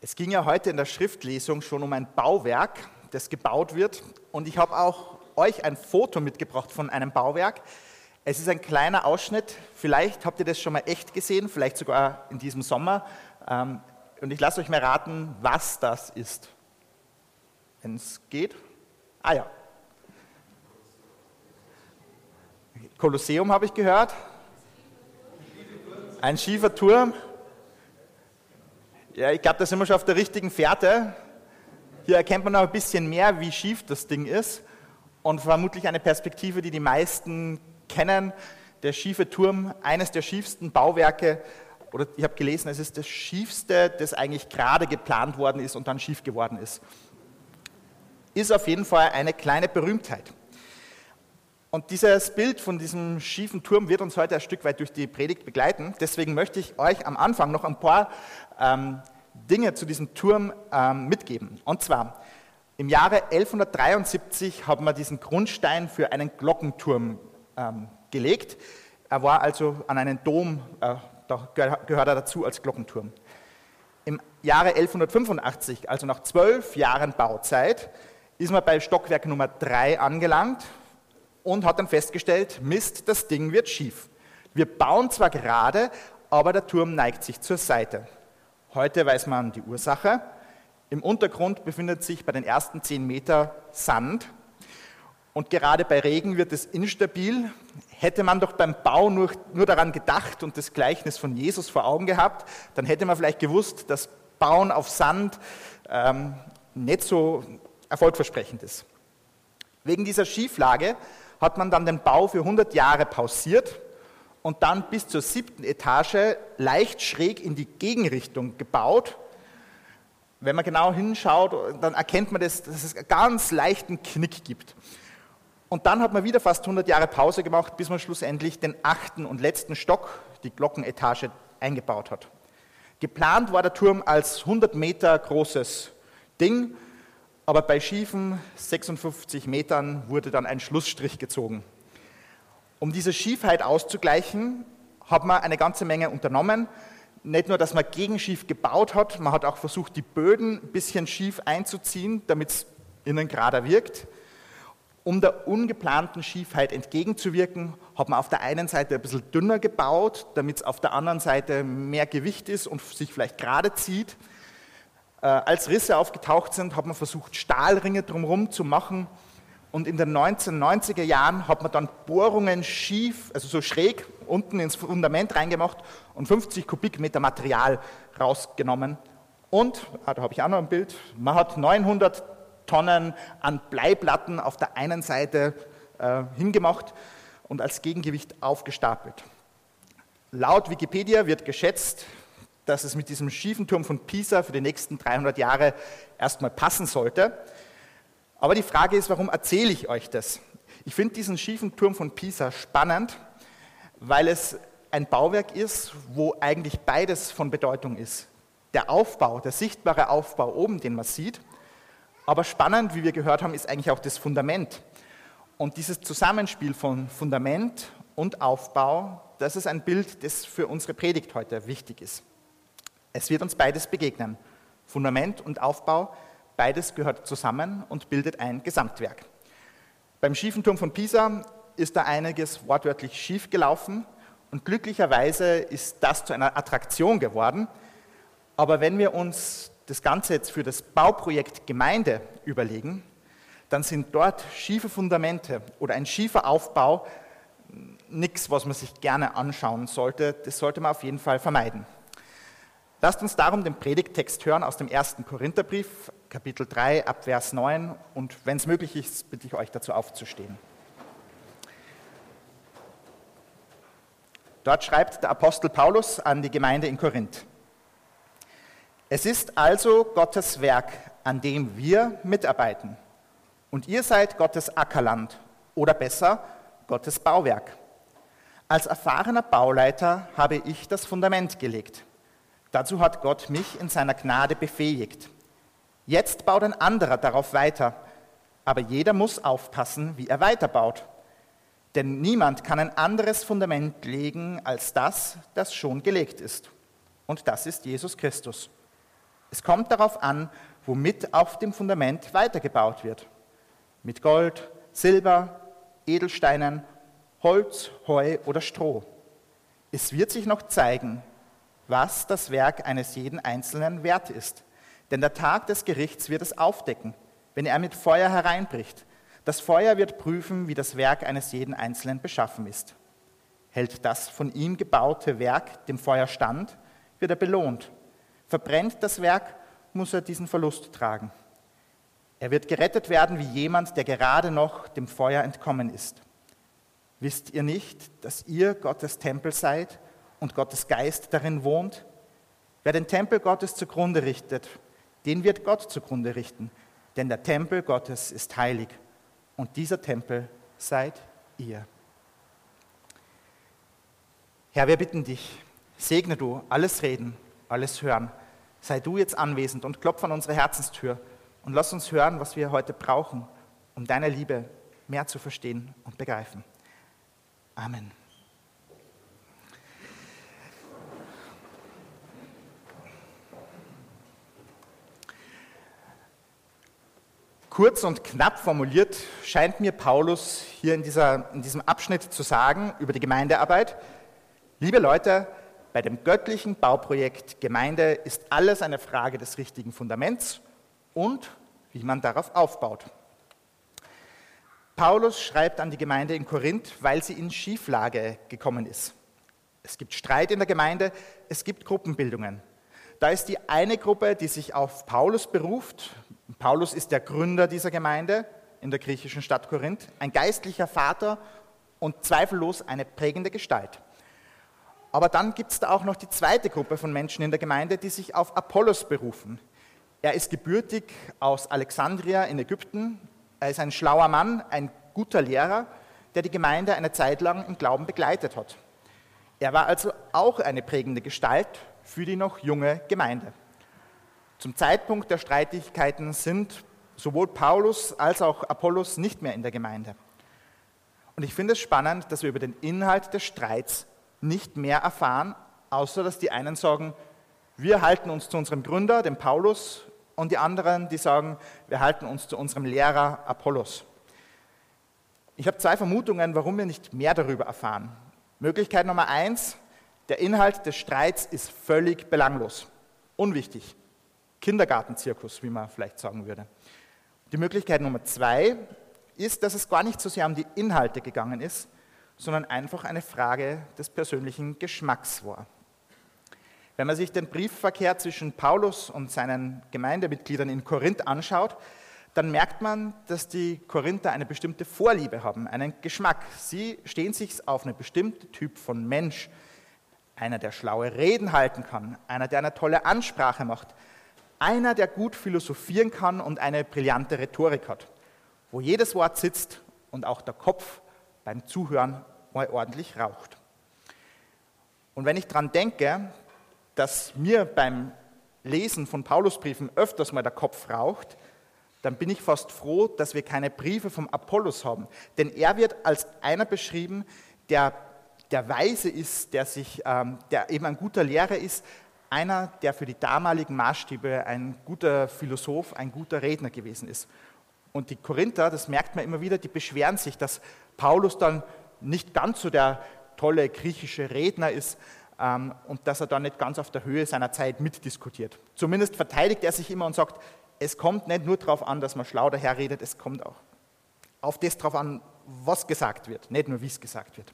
Es ging ja heute in der Schriftlesung schon um ein Bauwerk, das gebaut wird. Und ich habe auch euch ein Foto mitgebracht von einem Bauwerk. Es ist ein kleiner Ausschnitt. Vielleicht habt ihr das schon mal echt gesehen, vielleicht sogar in diesem Sommer. Und ich lasse euch mal raten, was das ist. Wenn es geht. Ah ja. Kolosseum habe ich gehört. Ein schiefer Turm. Ja, ich glaube, da sind wir schon auf der richtigen Fährte. Hier erkennt man noch ein bisschen mehr, wie schief das Ding ist. Und vermutlich eine Perspektive, die die meisten kennen. Der schiefe Turm, eines der schiefsten Bauwerke, oder ich habe gelesen, es ist das schiefste, das eigentlich gerade geplant worden ist und dann schief geworden ist. Ist auf jeden Fall eine kleine Berühmtheit. Und dieses Bild von diesem schiefen Turm wird uns heute ein Stück weit durch die Predigt begleiten. Deswegen möchte ich euch am Anfang noch ein paar Dinge zu diesem Turm mitgeben. Und zwar, im Jahre 1173 haben wir diesen Grundstein für einen Glockenturm gelegt. Er war also an einen Dom, da gehört er dazu als Glockenturm. Im Jahre 1185, also nach 12 Jahren Bauzeit, ist man bei Stockwerk Nummer 3 angelangt und hat dann festgestellt, Mist, das Ding wird schief. Wir bauen zwar gerade, aber der Turm neigt sich zur Seite. Heute weiß man die Ursache. Im Untergrund befindet sich bei den ersten 10 Meter Sand. Und gerade bei Regen wird es instabil. Hätte man doch beim Bau nur daran gedacht und das Gleichnis von Jesus vor Augen gehabt, dann hätte man vielleicht gewusst, dass Bauen auf Sand nicht so erfolgversprechend ist. Wegen dieser Schieflage hat man dann den Bau für 100 Jahre pausiert und dann bis zur 7. Etage leicht schräg in die Gegenrichtung gebaut. Wenn man genau hinschaut, dann erkennt man, dass es einen ganz leichten Knick gibt. Und dann hat man wieder fast 100 Jahre Pause gemacht, bis man schlussendlich den 8. und letzten Stock, die Glockenetage, eingebaut hat. Geplant war der Turm als 100 Meter großes Ding, aber bei schiefen 56 Metern wurde dann ein Schlussstrich gezogen. Um diese Schiefheit auszugleichen, hat man eine ganze Menge unternommen. Nicht nur, dass man gegenschief gebaut hat, man hat auch versucht, die Böden ein bisschen schief einzuziehen, damit es innen gerader wirkt. Um der ungeplanten Schiefheit entgegenzuwirken, hat man auf der einen Seite ein bisschen dünner gebaut, damit es auf der anderen Seite mehr Gewicht ist und sich vielleicht gerade zieht. Als Risse aufgetaucht sind, hat man versucht, Stahlringe drumherum zu machen. Und in den 1990er Jahren hat man dann Bohrungen schief, also so schräg, unten ins Fundament reingemacht und 50 Kubikmeter Material rausgenommen. Und, da habe ich auch noch ein Bild, man hat 900 Tonnen an Bleiplatten auf der einen Seite hingemacht und als Gegengewicht aufgestapelt. Laut Wikipedia wird geschätzt, dass es mit diesem schiefen Turm von Pisa für die nächsten 300 Jahre erstmal passen sollte. Aber die Frage ist, warum erzähle ich euch das? Ich finde diesen schiefen Turm von Pisa spannend, weil es ein Bauwerk ist, wo eigentlich beides von Bedeutung ist. Der Aufbau, der sichtbare Aufbau oben, den man sieht, aber spannend, wie wir gehört haben, ist eigentlich auch das Fundament. Und dieses Zusammenspiel von Fundament und Aufbau, das ist ein Bild, das für unsere Predigt heute wichtig ist. Es wird uns beides begegnen. Fundament und Aufbau, beides gehört zusammen und bildet ein Gesamtwerk. Beim schiefen Turm von Pisa ist da einiges wortwörtlich schief gelaufen und glücklicherweise ist das zu einer Attraktion geworden. Aber wenn wir uns das Ganze jetzt für das Bauprojekt Gemeinde überlegen, dann sind dort schiefe Fundamente oder ein schiefer Aufbau nichts, was man sich gerne anschauen sollte. Das sollte man auf jeden Fall vermeiden. Lasst uns darum den Predigttext hören aus dem 1. Korintherbrief, Kapitel 3, ab Vers 9. Und wenn es möglich ist, bitte ich euch dazu aufzustehen. Dort schreibt der Apostel Paulus an die Gemeinde in Korinth. Es ist also Gottes Werk, an dem wir mitarbeiten. Und ihr seid Gottes Ackerland oder besser Gottes Bauwerk. Als erfahrener Bauleiter habe ich das Fundament gelegt. Dazu hat Gott mich in seiner Gnade befähigt. Jetzt baut ein anderer darauf weiter, aber jeder muss aufpassen, wie er weiterbaut. Denn niemand kann ein anderes Fundament legen als das, das schon gelegt ist. Und das ist Jesus Christus. Es kommt darauf an, womit auf dem Fundament weitergebaut wird. Mit Gold, Silber, Edelsteinen, Holz, Heu oder Stroh. Es wird sich noch zeigen, was das Werk eines jeden Einzelnen wert ist. Denn der Tag des Gerichts wird es aufdecken, wenn er mit Feuer hereinbricht. Das Feuer wird prüfen, wie das Werk eines jeden Einzelnen beschaffen ist. Hält das von ihm gebaute Werk dem Feuer stand, wird er belohnt. Verbrennt das Werk, muss er diesen Verlust tragen. Er wird gerettet werden wie jemand, der gerade noch dem Feuer entkommen ist. Wisst ihr nicht, dass ihr Gottes Tempel seid und Gottes Geist darin wohnt? Wer den Tempel Gottes zugrunde richtet, den wird Gott zugrunde richten, denn der Tempel Gottes ist heilig und dieser Tempel seid ihr. Herr, wir bitten dich, segne du alles Reden, alles Hören. Sei du jetzt anwesend und klopf an unsere Herzenstür und lass uns hören, was wir heute brauchen, um deine Liebe mehr zu verstehen und begreifen. Amen. Kurz und knapp formuliert scheint mir Paulus hier in diesem Abschnitt zu sagen über die Gemeindearbeit: Liebe Leute, bei dem göttlichen Bauprojekt Gemeinde ist alles eine Frage des richtigen Fundaments und wie man darauf aufbaut. Paulus schreibt an die Gemeinde in Korinth, weil sie in Schieflage gekommen ist. Es gibt Streit in der Gemeinde, es gibt Gruppenbildungen. Da ist die eine Gruppe, die sich auf Paulus beruft. Paulus ist der Gründer dieser Gemeinde in der griechischen Stadt Korinth, ein geistlicher Vater und zweifellos eine prägende Gestalt. Aber dann gibt es da auch noch die zweite Gruppe von Menschen in der Gemeinde, die sich auf Apollos berufen. Er ist gebürtig aus Alexandria in Ägypten. Er ist ein schlauer Mann, ein guter Lehrer, der die Gemeinde eine Zeit lang im Glauben begleitet hat. Er war also auch eine prägende Gestalt für die noch junge Gemeinde. Zum Zeitpunkt der Streitigkeiten sind sowohl Paulus als auch Apollos nicht mehr in der Gemeinde. Und ich finde es spannend, dass wir über den Inhalt des Streits nicht mehr erfahren, außer dass die einen sagen, wir halten uns zu unserem Gründer, dem Paulus, und die anderen, die sagen, wir halten uns zu unserem Lehrer Apollos. Ich habe zwei Vermutungen, warum wir nicht mehr darüber erfahren. Möglichkeit Nummer 1, der Inhalt des Streits ist völlig belanglos, unwichtig. Kindergartenzirkus, wie man vielleicht sagen würde. Die Möglichkeit Nummer 2 ist, dass es gar nicht so sehr um die Inhalte gegangen ist, sondern einfach eine Frage des persönlichen Geschmacks war. Wenn man sich den Briefverkehr zwischen Paulus und seinen Gemeindemitgliedern in Korinth anschaut, dann merkt man, dass die Korinther eine bestimmte Vorliebe haben, einen Geschmack. Sie stehen sich auf einen bestimmten Typ von Mensch. Einer, der schlaue Reden halten kann, einer, der eine tolle Ansprache macht, einer, der gut philosophieren kann und eine brillante Rhetorik hat, wo jedes Wort sitzt und auch der Kopf beim Zuhören mal ordentlich raucht. Und wenn ich daran denke, dass mir beim Lesen von Paulusbriefen öfters mal der Kopf raucht, dann bin ich fast froh, dass wir keine Briefe vom Apollos haben. Denn er wird als einer beschrieben, der weise ist, der eben ein guter Lehrer ist, einer, der für die damaligen Maßstäbe ein guter Philosoph, ein guter Redner gewesen ist. Und die Korinther, das merkt man immer wieder, die beschweren sich, dass Paulus dann nicht ganz so der tolle griechische Redner ist und dass er dann nicht ganz auf der Höhe seiner Zeit mitdiskutiert. Zumindest verteidigt er sich immer und sagt, es kommt nicht nur darauf an, dass man schlau daherredet, es kommt auch auf das darauf an, was gesagt wird, nicht nur wie es gesagt wird.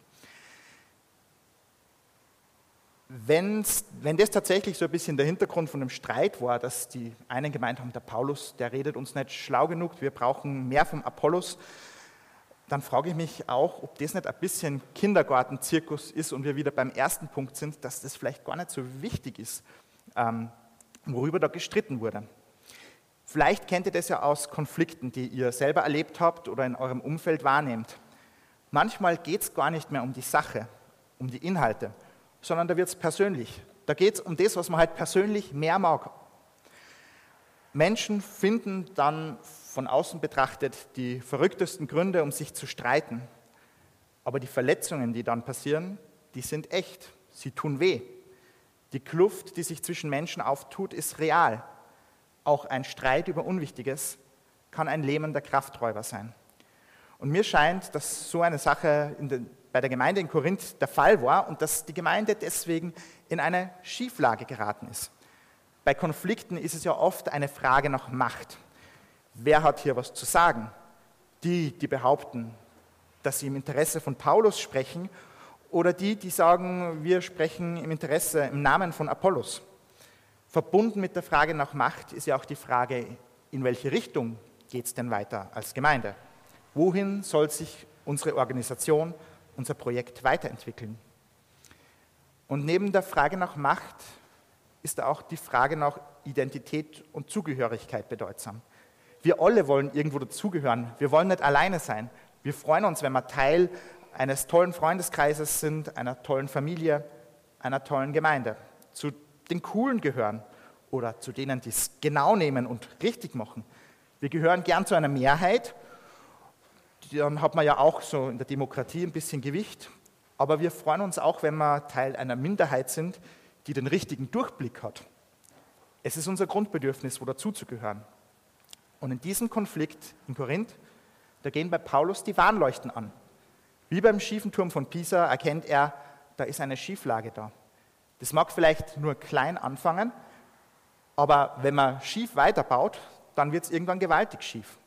Wenn das tatsächlich so ein bisschen der Hintergrund von dem Streit war, dass die einen gemeint haben, der Paulus, der redet uns nicht schlau genug, wir brauchen mehr vom Apollos, dann frage ich mich auch, ob das nicht ein bisschen Kindergartenzirkus ist und wir wieder beim ersten Punkt sind, dass das vielleicht gar nicht so wichtig ist, worüber da gestritten wurde. Vielleicht kennt ihr das ja aus Konflikten, die ihr selber erlebt habt oder in eurem Umfeld wahrnehmt. Manchmal geht es gar nicht mehr um die Sache, um die Inhalte, sondern da wird es persönlich. Da geht es um das, was man halt persönlich mehr mag. Menschen finden dann von außen betrachtet die verrücktesten Gründe, um sich zu streiten. Aber die Verletzungen, die dann passieren, die sind echt. Sie tun weh. Die Kluft, die sich zwischen Menschen auftut, ist real. auch ein Streit über Unwichtiges kann ein lähmender Krafträuber sein. Und mir scheint, dass so eine Sache bei der Gemeinde in Korinth der Fall war und dass die Gemeinde deswegen in eine Schieflage geraten ist. Bei Konflikten ist es ja oft eine Frage nach Macht. Wer hat hier was zu sagen? Die behaupten, dass sie im Interesse von Paulus sprechen, oder die sagen, wir sprechen im Namen von Apollos. Verbunden mit der Frage nach Macht ist ja auch die Frage, in welche Richtung geht es denn weiter als Gemeinde? Wohin soll sich unsere Organisation, unser Projekt weiterentwickeln? Und neben der Frage nach Macht ist auch die Frage nach Identität und Zugehörigkeit bedeutsam. Wir alle wollen irgendwo dazugehören. Wir wollen nicht alleine sein. Wir freuen uns, wenn wir Teil eines tollen Freundeskreises sind, einer tollen Familie, einer tollen Gemeinde. Zu den Coolen gehören oder zu denen, die es genau nehmen und richtig machen. Wir gehören gern zu einer Mehrheit. Dann hat man ja auch so in der Demokratie ein bisschen Gewicht. Aber wir freuen uns auch, wenn wir Teil einer Minderheit sind, die den richtigen Durchblick hat. Es ist unser Grundbedürfnis, wo dazuzugehören. Und in diesem Konflikt in Korinth, da gehen bei Paulus die Warnleuchten an. Wie beim schiefen Turm von Pisa erkennt er, da ist eine Schieflage da. Das mag vielleicht nur klein anfangen, aber wenn man schief weiterbaut, dann wird es irgendwann gewaltig schief.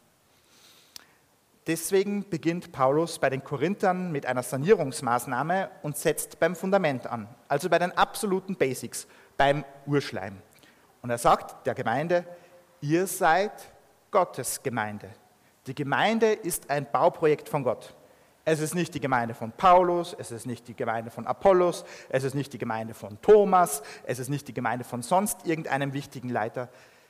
Deswegen beginnt Paulus bei den Korinthern mit einer Sanierungsmaßnahme und setzt beim Fundament an, also bei den absoluten Basics, beim Urschleim. Und er sagt der Gemeinde, ihr seid Gottes Gemeinde. Die Gemeinde ist ein Bauprojekt von Gott. Es ist nicht die Gemeinde von Paulus, es ist nicht die Gemeinde von Apollos, es ist nicht die Gemeinde von Thomas, es ist nicht die Gemeinde von sonst irgendeinem wichtigen Leiter.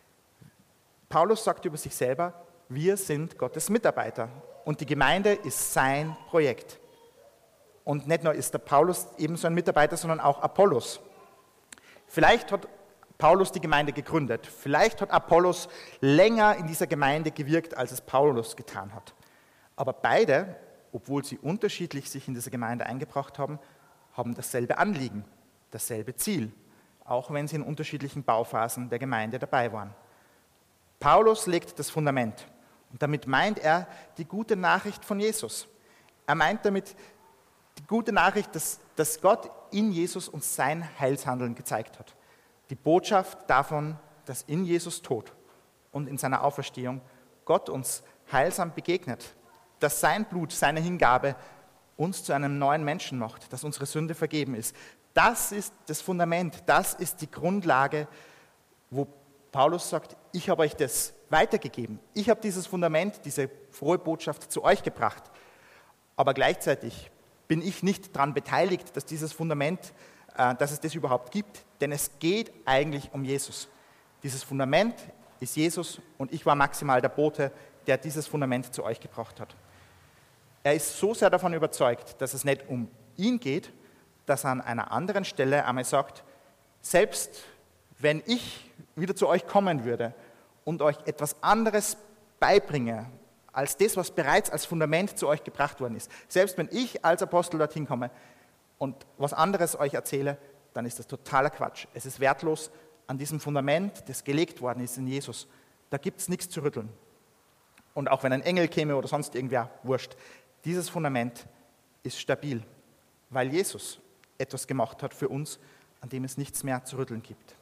Paulus sagt über sich selber, wir sind Gottes Mitarbeiter und die Gemeinde ist sein Projekt. Und nicht nur ist der Paulus ebenso ein Mitarbeiter, sondern auch Apollos. Vielleicht hat Paulus die Gemeinde gegründet, vielleicht hat Apollos länger in dieser Gemeinde gewirkt, als es Paulus getan hat. Aber beide, obwohl sie unterschiedlich sich in diese Gemeinde eingebracht haben, haben dasselbe Anliegen, dasselbe Ziel, auch wenn sie in unterschiedlichen Bauphasen der Gemeinde dabei waren. Paulus legt das Fundament und damit meint er die gute Nachricht von Jesus. Er meint damit die gute Nachricht, dass Gott in Jesus uns sein Heilshandeln gezeigt hat. Die Botschaft davon, dass in Jesus Tod und in seiner Auferstehung Gott uns heilsam begegnet, dass sein Blut, seine Hingabe uns zu einem neuen Menschen macht, dass unsere Sünde vergeben ist. Das ist das Fundament, das ist die Grundlage, wo Paulus sagt, ich habe euch das weitergegeben. Ich habe dieses Fundament, diese frohe Botschaft zu euch gebracht. Aber gleichzeitig bin ich nicht daran beteiligt, dass dieses Fundament, dass es das überhaupt gibt. Denn es geht eigentlich um Jesus. Dieses Fundament ist Jesus und ich war maximal der Bote, der dieses Fundament zu euch gebracht hat. Er ist so sehr davon überzeugt, dass es nicht um ihn geht, dass er an einer anderen Stelle einmal sagt, selbst wenn ich wieder zu euch kommen würde und euch etwas anderes beibringe, als das, was bereits als Fundament zu euch gebracht worden ist, selbst wenn ich als Apostel dorthin komme und was anderes euch erzähle, dann ist das totaler Quatsch. Es ist wertlos an diesem Fundament, das gelegt worden ist in Jesus. Da gibt es nichts zu rütteln. Und auch wenn ein Engel käme oder sonst irgendwer, wurscht. Dieses Fundament ist stabil, weil Jesus etwas gemacht hat für uns, an dem es nichts mehr zu rütteln gibt.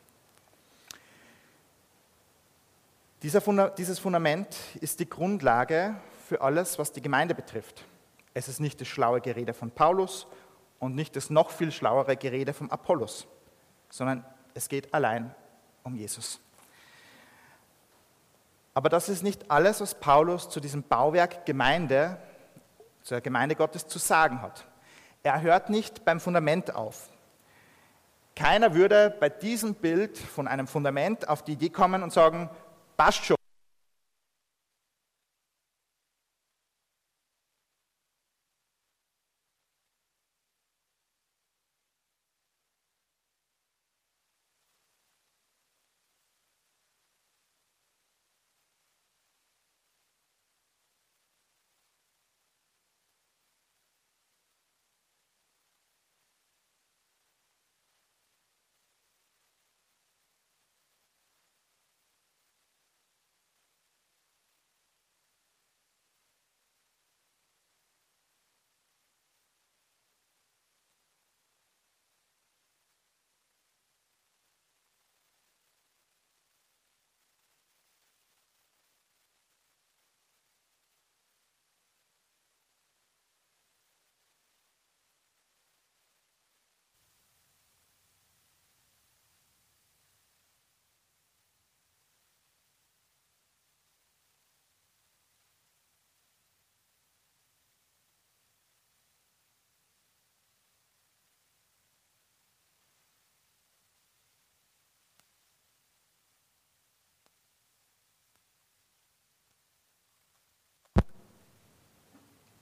Dieses Fundament ist die Grundlage für alles, was die Gemeinde betrifft. Es ist nicht das schlaue Gerede von Paulus und nicht das noch viel schlauere Gerede von Apollos, sondern es geht allein um Jesus. Aber das ist nicht alles, was Paulus zu diesem Bauwerk Gemeinde, zur Gemeinde Gottes zu sagen hat. Er hört nicht beim Fundament auf. Keiner würde bei diesem Bild von einem Fundament auf die Idee kommen und sagen, passt schon.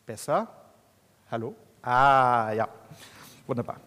Besser? Hallo? Ah, ja. Wunderbar.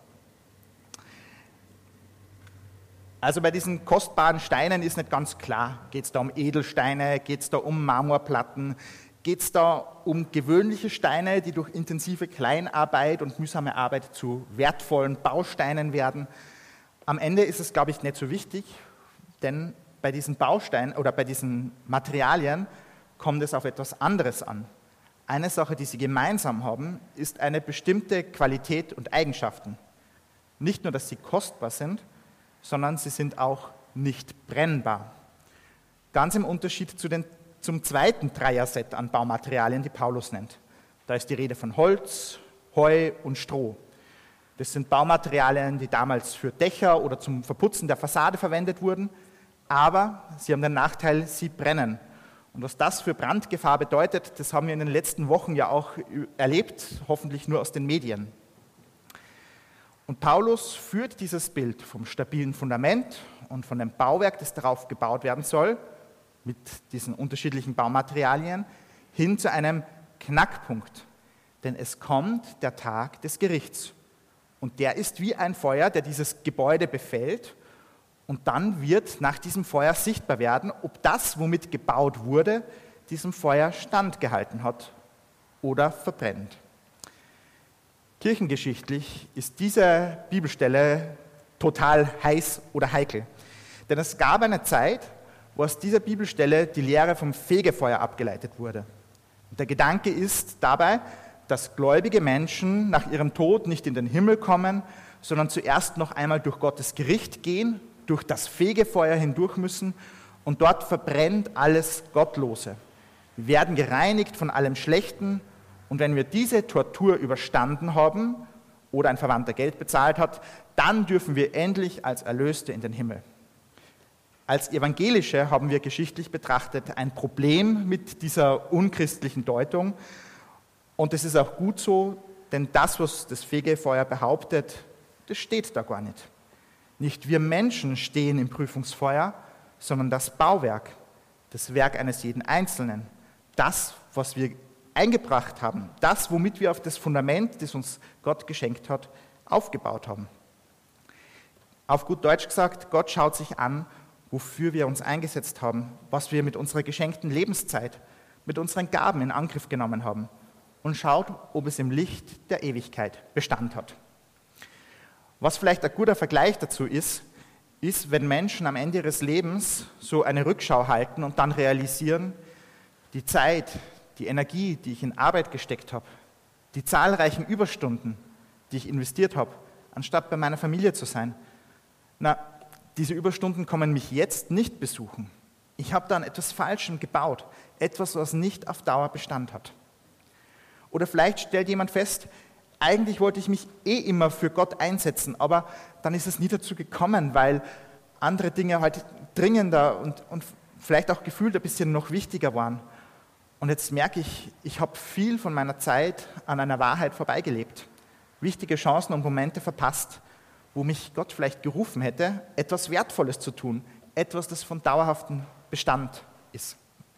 Also bei diesen kostbaren Steinen ist nicht ganz klar, geht es da um Edelsteine, geht es da um Marmorplatten, geht es da um gewöhnliche Steine, die durch intensive Kleinarbeit und mühsame Arbeit zu wertvollen Bausteinen werden. Am Ende ist es, glaube ich, nicht so wichtig, denn bei diesen Bausteinen oder bei diesen Materialien kommt es auf etwas anderes an. Eine Sache, die sie gemeinsam haben, ist eine bestimmte Qualität und Eigenschaften. Nicht nur, dass sie kostbar sind, sondern sie sind auch nicht brennbar. Ganz im Unterschied zum zweiten Dreier-Set an Baumaterialien, die Paulus nennt. Da ist die Rede von Holz, Heu und Stroh. Das sind Baumaterialien, die damals für Dächer oder zum Verputzen der Fassade verwendet wurden, aber sie haben den Nachteil, sie brennen. Und was das für Brandgefahr bedeutet, das haben wir in den letzten Wochen ja auch erlebt, hoffentlich nur aus den Medien. Und Paulus führt dieses Bild vom stabilen Fundament und von dem Bauwerk, das darauf gebaut werden soll, mit diesen unterschiedlichen Baumaterialien, hin zu einem Knackpunkt. Denn es kommt der Tag des Gerichts. Und der ist wie ein Feuer, der dieses Gebäude befällt. Und dann wird nach diesem Feuer sichtbar werden, ob das, womit gebaut wurde, diesem Feuer standgehalten hat oder verbrennt. Kirchengeschichtlich ist diese Bibelstelle total heiß oder heikel. Denn es gab eine Zeit, wo aus dieser Bibelstelle die Lehre vom Fegefeuer abgeleitet wurde. Und der Gedanke ist dabei, dass gläubige Menschen nach ihrem Tod nicht in den Himmel kommen, sondern zuerst noch einmal durch Gottes Gericht gehen, durch das Fegefeuer hindurch müssen und dort verbrennt alles Gottlose. Wir werden gereinigt von allem Schlechten. Und wenn wir diese Tortur überstanden haben oder ein Verwandter Geld bezahlt hat, dann dürfen wir endlich als Erlöste in den Himmel. Als Evangelische haben wir geschichtlich betrachtet ein Problem mit dieser unchristlichen Deutung. Und das ist auch gut so, denn das, was das Fegefeuer behauptet, das steht da gar nicht. Nicht wir Menschen stehen im Prüfungsfeuer, sondern das Bauwerk, das Werk eines jeden Einzelnen, das, was wir eingebracht haben, das, womit wir auf das Fundament, das uns Gott geschenkt hat, aufgebaut haben. Auf gut Deutsch gesagt, Gott schaut sich an, wofür wir uns eingesetzt haben, was wir mit unserer geschenkten Lebenszeit, mit unseren Gaben in Angriff genommen haben und schaut, ob es im Licht der Ewigkeit Bestand hat. Was vielleicht ein guter Vergleich dazu ist, wenn Menschen am Ende ihres Lebens so eine Rückschau halten und dann realisieren, die Zeit, die Energie, die ich in Arbeit gesteckt habe, die zahlreichen Überstunden, die ich investiert habe, anstatt bei meiner Familie zu sein. Diese Überstunden kommen mich jetzt nicht besuchen. Ich habe da an etwas Falschem gebaut, etwas, was nicht auf Dauer Bestand hat. Oder vielleicht stellt jemand fest, eigentlich wollte ich mich immer für Gott einsetzen, aber dann ist es nie dazu gekommen, weil andere Dinge halt dringender und vielleicht auch gefühlt ein bisschen noch wichtiger waren. Und jetzt merke ich, ich habe viel von meiner Zeit an einer Wahrheit vorbeigelebt, wichtige Chancen und Momente verpasst, wo mich Gott vielleicht gerufen hätte, etwas Wertvolles zu tun, etwas, das von dauerhaftem Bestand ist.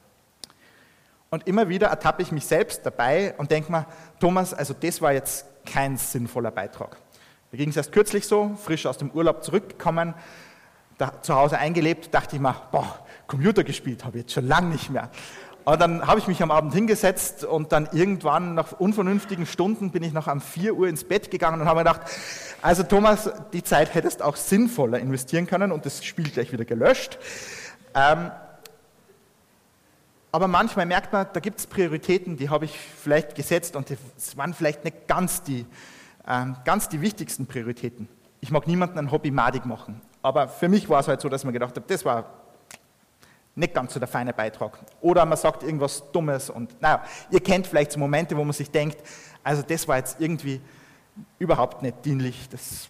Und immer wieder ertappe ich mich selbst dabei und denke mir, Thomas, also das war jetzt kein sinnvoller Beitrag. Mir ging es erst kürzlich so, frisch aus dem Urlaub zurückgekommen, zu Hause eingelebt, dachte ich mir, Computer gespielt habe ich jetzt schon lange nicht mehr. Und dann habe ich mich am Abend hingesetzt und dann irgendwann nach unvernünftigen Stunden bin ich noch um 4 Uhr ins Bett gegangen und habe mir gedacht, also Thomas, die Zeit hättest auch sinnvoller investieren können und das Spiel gleich wieder gelöscht. Aber manchmal merkt man, da gibt es Prioritäten, die habe ich vielleicht gesetzt und es waren vielleicht nicht ganz die wichtigsten Prioritäten. Ich mag niemanden ein Hobby madig machen, aber für mich war es halt so, dass ich mir gedacht habe, das war nicht ganz so der feine Beitrag. Oder man sagt irgendwas Dummes und ihr kennt vielleicht so Momente, wo man sich denkt, also das war jetzt irgendwie überhaupt nicht dienlich.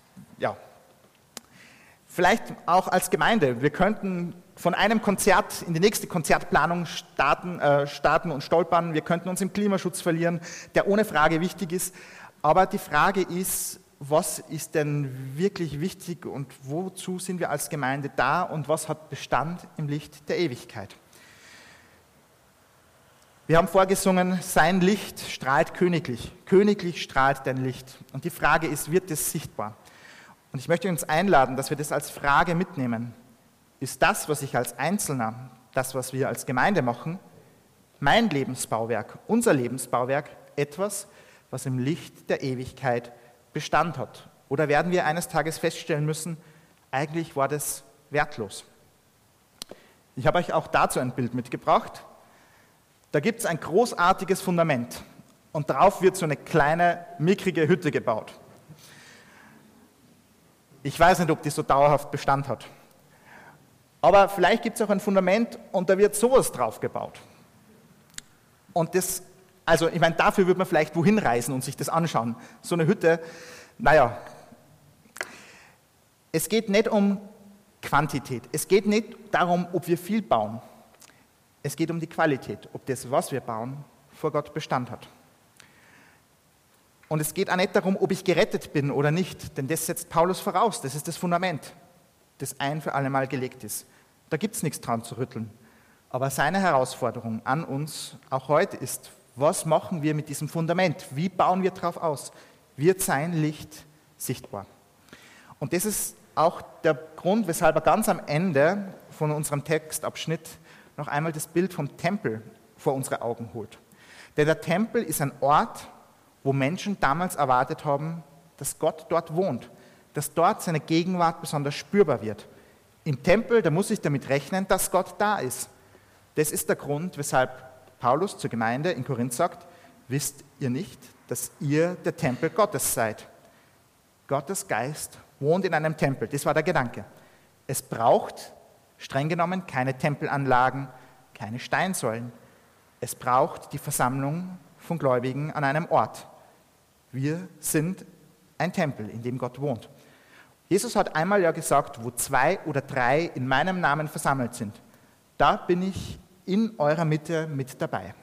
Vielleicht auch als Gemeinde, wir könnten von einem Konzert in die nächste Konzertplanung starten und stolpern, wir könnten uns im Klimaschutz verlieren, der ohne Frage wichtig ist, aber die Frage ist, was ist denn wirklich wichtig und wozu sind wir als Gemeinde da und was hat Bestand im Licht der Ewigkeit? Wir haben vorgesungen, sein Licht strahlt königlich. Königlich strahlt dein Licht. Und die Frage ist, wird es sichtbar? Und ich möchte uns einladen, dass wir das als Frage mitnehmen. Ist das, was ich als Einzelner, das, was wir als Gemeinde machen, mein Lebensbauwerk, unser Lebensbauwerk, etwas, was im Licht der Ewigkeit Bestand hat? Oder werden wir eines Tages feststellen müssen, eigentlich war das wertlos? Ich habe euch auch dazu ein Bild mitgebracht. Da gibt es ein großartiges Fundament und darauf wird so eine kleine, mickrige Hütte gebaut. Ich weiß nicht, ob die so dauerhaft Bestand hat. Aber vielleicht gibt es auch ein Fundament und da wird sowas drauf gebaut. Und das, also ich meine, dafür würde man vielleicht wohin reisen und sich das anschauen. So eine Hütte, naja, es geht nicht um Quantität. Es geht nicht darum, ob wir viel bauen. Es geht um die Qualität, ob das, was wir bauen, vor Gott Bestand hat. Und es geht auch nicht darum, ob ich gerettet bin oder nicht, denn das setzt Paulus voraus. Das ist das Fundament, das ein für alle Mal gelegt ist. Da gibt es nichts dran zu rütteln. Aber seine Herausforderung an uns, auch heute, ist, was machen wir mit diesem Fundament? Wie bauen wir darauf aus? Wird sein Licht sichtbar? Und das ist auch der Grund, weshalb er ganz am Ende von unserem Textabschnitt noch einmal das Bild vom Tempel vor unsere Augen holt. Denn der Tempel ist ein Ort, wo Menschen damals erwartet haben, dass Gott dort wohnt, dass dort seine Gegenwart besonders spürbar wird. Im Tempel, da muss ich damit rechnen, dass Gott da ist. Das ist der Grund, weshalb Paulus zur Gemeinde in Korinth sagt, wisst ihr nicht, dass ihr der Tempel Gottes seid? Gottes Geist wohnt in einem Tempel. Das war der Gedanke. Es braucht, streng genommen, keine Tempelanlagen, keine Steinsäulen. Es braucht die Versammlung von Gläubigen an einem Ort. Wir sind ein Tempel, in dem Gott wohnt. Jesus hat einmal ja gesagt, wo 2 oder 3 in meinem Namen versammelt sind, da bin ich in eurer Mitte mit dabei.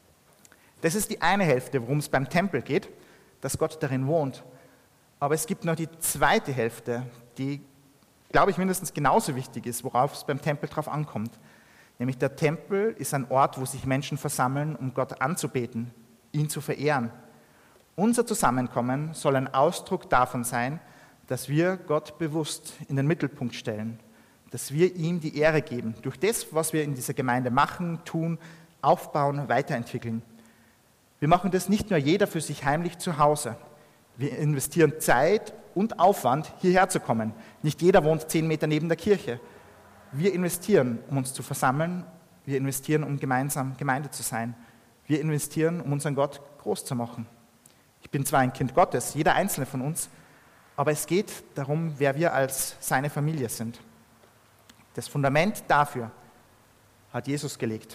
Das ist die eine Hälfte, worum es beim Tempel geht, dass Gott darin wohnt. Aber es gibt noch die zweite Hälfte, die, glaube ich, mindestens genauso wichtig ist, worauf es beim Tempel drauf ankommt. Nämlich der Tempel ist ein Ort, wo sich Menschen versammeln, um Gott anzubeten, ihn zu verehren. Unser Zusammenkommen soll ein Ausdruck davon sein, dass wir Gott bewusst in den Mittelpunkt stellen, dass wir ihm die Ehre geben, durch das, was wir in dieser Gemeinde machen, tun, aufbauen, weiterentwickeln. Wir machen das nicht nur jeder für sich heimlich zu Hause. Wir investieren Zeit und Aufwand, hierher zu kommen. Nicht jeder wohnt 10 Meter neben der Kirche. Wir investieren, um uns zu versammeln. Wir investieren, um gemeinsam Gemeinde zu sein. Wir investieren, um unseren Gott groß zu machen. Ich bin zwar ein Kind Gottes, jeder einzelne von uns, aber es geht darum, wer wir als seine Familie sind. Das Fundament dafür hat Jesus gelegt.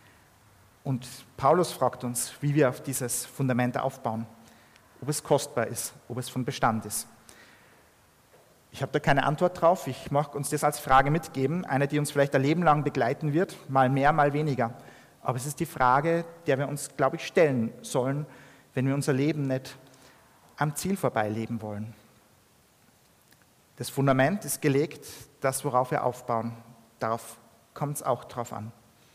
Und Paulus fragt uns, wie wir auf dieses Fundament aufbauen. Ob es kostbar ist, ob es von Bestand ist. Ich habe da keine Antwort drauf. Ich mag uns das als Frage mitgeben. Eine, die uns vielleicht ein Leben lang begleiten wird, mal mehr, mal weniger. Aber es ist die Frage, der wir uns, glaube ich, stellen sollen, wenn wir unser Leben nicht am Ziel vorbei leben wollen. Das Fundament ist gelegt, das, worauf wir aufbauen. Darauf kommt es auch drauf an.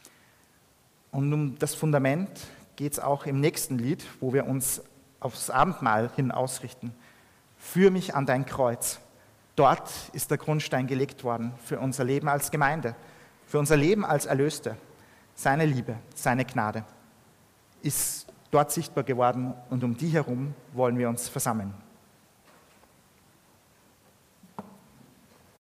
Und um das Fundament geht es auch im nächsten Lied, wo wir uns aufs Abendmahl hin ausrichten. Führ mich an dein Kreuz. Dort ist der Grundstein gelegt worden für unser Leben als Gemeinde, für unser Leben als Erlöste. Seine Liebe, seine Gnade ist dort sichtbar geworden und um die herum wollen wir uns versammeln.